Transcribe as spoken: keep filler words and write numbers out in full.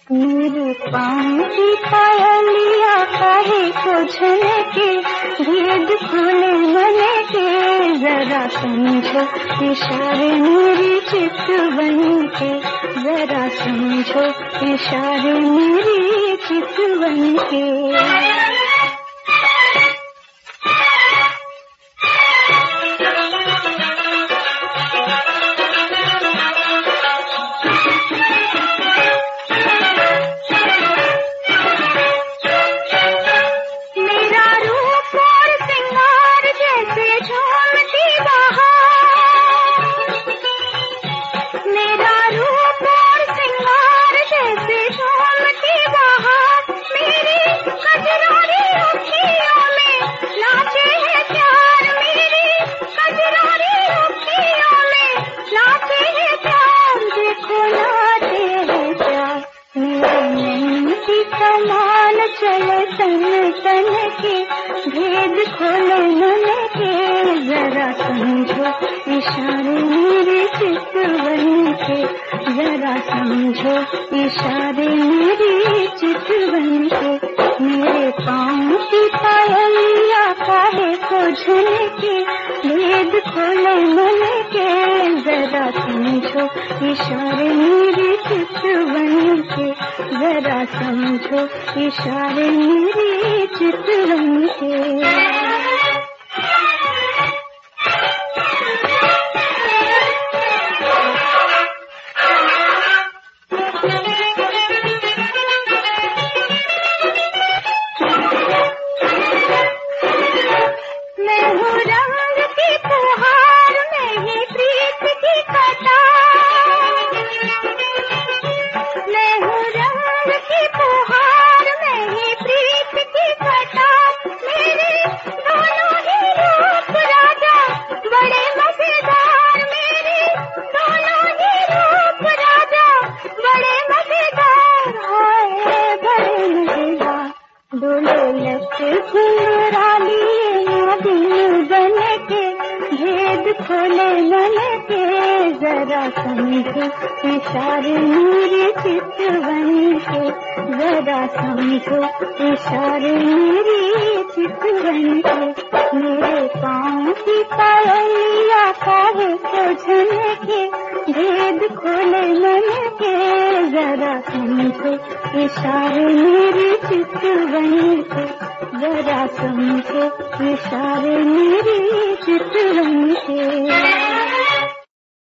मेरे पाँव की पायलिया काहे को झनके, भेद खोले मन के जरा समझो इशारे मेरी चित बन के, जरा समझो इशारे मेरी चित बन के। कमान चले तन तन के, भेद खोले मन के जरा समझो इशारे मेरे चित बन के, जरा समझो इशारे मेरे चित बन के। मेरे पाँव की पायलिया काहे को झनके, भेद खोले मन के जरा समझो इशारे मेरे चित बन के, जरा समझो इशारे मेरे चित बन के। मैं हूँ रंग की फुहार, मैं ही प्रीत की कटार, मैं हूँ रंग की फुहार, मैं ही प्रीत की कटार। मेरे दोनों ही रूप राजा बड़े मजेदार, मेरे दोनों ही रूप राजा बड़े मजेदार, हाय बड़े मजेदार। डोले लट घुंघरा लिए दिल बन के, भेद खोले मन के जरा समझो इशारे मेरे चित बन के, जरा समझो इशारे मेरे चित बन के। मेरे पाँव की पायलिया काहे को झनके, भेद खोले मन के जरा समझो इशारे मेरे चित बन के, जरा समझो इशारे मेरे चित बन के।